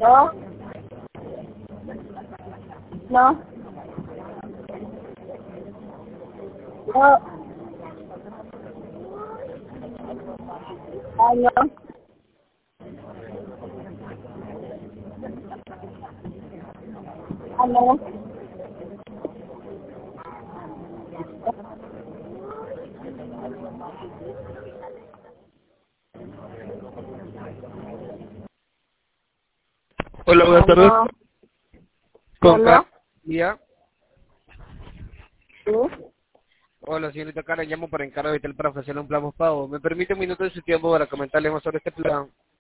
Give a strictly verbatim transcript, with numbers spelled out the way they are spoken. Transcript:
No. No. No. Ay, no. Ay, no. Hola, buenas tardes. No. Con Hola. Carolina. ¿Sí? Hola, señorita Karen, llamo para encargo de Vital para ofrecerle un plan pago. ¿Me permite un minuto de su tiempo para comentarle más sobre este plan?